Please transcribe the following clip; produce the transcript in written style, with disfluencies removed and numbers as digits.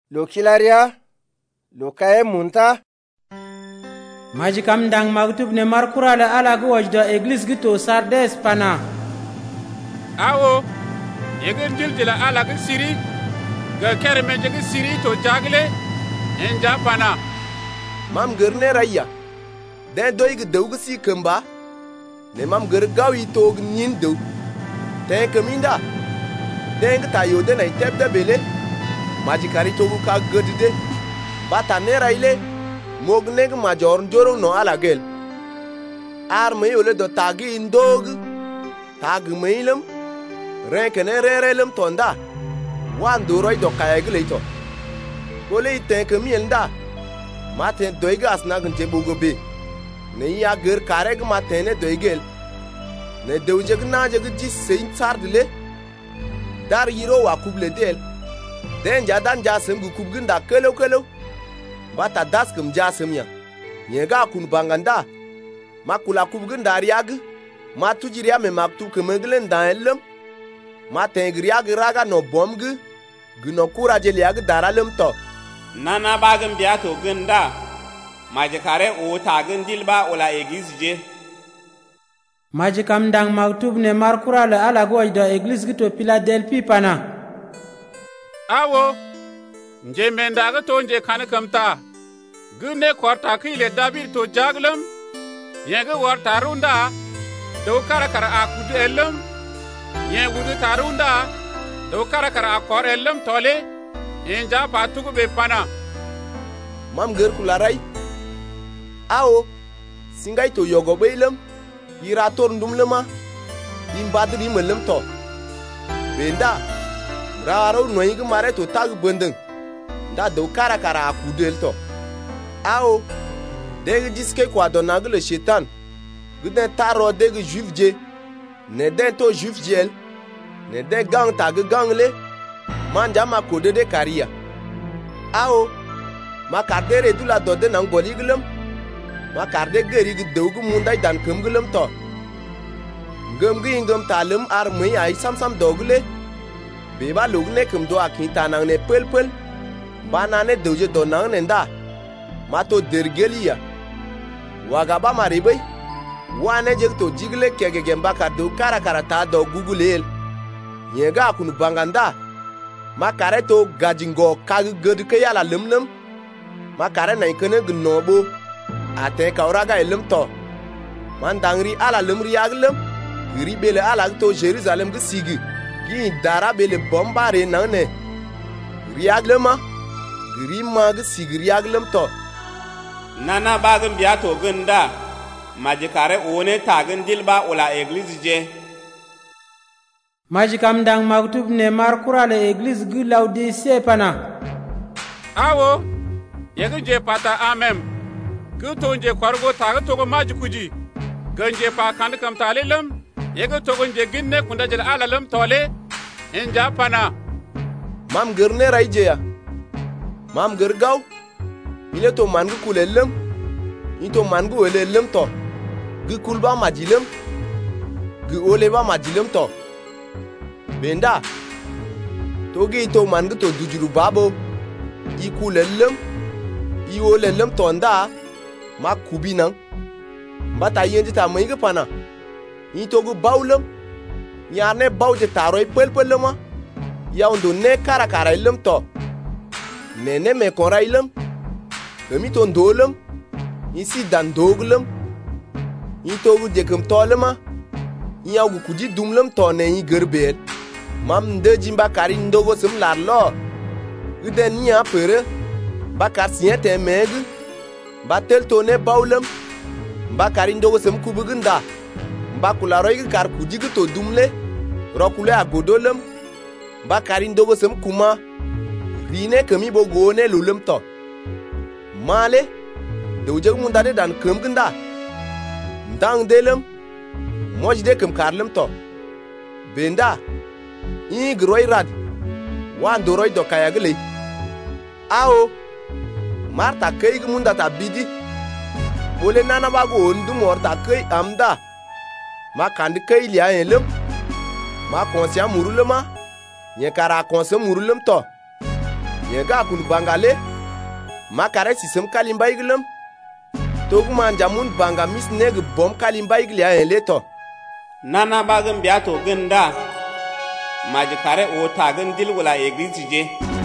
lo kilaria lo kaye munta maji kam ndang maktub ne markura la ala go wajda église gi to Sardes pana awo yegen jila ala gi siri ga kerme jigi siri to jagle en japana mam गर्ने raya den doy gi dew gi si kamba ne mam ger gawi to gi nin dew ten kaminda den ta yode na tebda bele maji kari to ka gudde bata ne rayle mogne gi major njoro no ala gel ar me yole do tagi indog tag meilem renkene rerelem tonda wan do roy do kayeg leito kole ten kamienda maten doigas na gunte bogobe ne ya ger kareg matene doigel ne dewjeg na jeg ji sein sardle dar yiro wa kuble del den jadan jasem gu kubgunda kelo kelo bata daskum jasem ya nyega kun banganda makula kubgunda riag ma tujiriya me maktu kemeglen danelem ma tengriya raga no bomg gno kuraje liag daralem to nana bagam biato gunda majikare o tagin dilba ola egizje maji kam ndang maktub ne markura la ala go wajda église gi to Philadelphie pana awo nje mendaga to nje kan kamta gunne korta kile David to jaglem yega war tarunda do kara akudu elem ye wudu tarunda do kara akor elem tole enja patugo be pana mam ger kularai awo singai to yogo beilem ira tor ndumlema imbadri melem to benda raro noy gi mare to tag bendeng da do kara akudel to awo deg diske kwa do nagle shetan guden taro deg juifje ne den to juifjel ne de gang tag gangle manja ma kode de karia awo ma kardere dula dode nan goliglem ma karde geri gi dewgu mundai dan kemglem to ngem gi ngem talem ar mui ai sam dogle be ba lugne kem do akinta nan ne pelpel bana ne dewje do nan ne nda ma to dergelia waga ba maribe wane jeg to jigle kege gemba kardo kara ta do gugulel yega kun banganda ma kare to gajingo kag ged ke yala lemlem ma kare nay kene gnobo ate kawraga elem to man dangri ala lemri yaglem giri bele ala to Jerusalem gi sigi gi dara bele bombare nane riaglema giri mag sigi riaglem to nana bagam biato gunda majikare one tagin dilba ola église je maji kam ndang maktub ne markura la église gi Laodicée pana awo yega je pata amem ku to nje kwargo taga to maji kuji ganje pa kan kam talilem yega to nje ginne kunda jel alalem tole en japana mam गर्ने raije ya mam gergaw ile to mangu kulelem into mangu welelem to gi kulba majilem gi oleba majilem to benda togi to mangu to dujuru babo ikulelem iolelem tonda ma kubinan bata yendi ta mai pana ni togu bawlem nyarne bawje taroy pelpelema yawndo ne kara ilem to nene me kora ilem kemi to ndolem isi dan doglem ni togu jekem tolema yawu kuji dumlem to ne yi gerbel mam de jimba kari ndogo sim larlo uden nya pere bakar siete meg batel to ne bawlem bakari ndogo sim kubugunda bakula roy kar kuji to dumle rokule agodolem bakari ndogo sim kuma rine kemi bogone lulem to male dewje mundade dan kemgunda ndang delem mojde kem karlem to benda i groy rad wan do roy do kayagle awo marta kay gumunda ta bidi ole nana bago ondu morta kay amda ma kandi kay liya elem ma konsia murulema nye kara konse murulem to Ye ga kun bangale makare sisem kalimba iglem toguma jamun banga misne ge bom kalimba igle ya leto nana bagin biya to ganda maji kare o tagin dil wala eglise je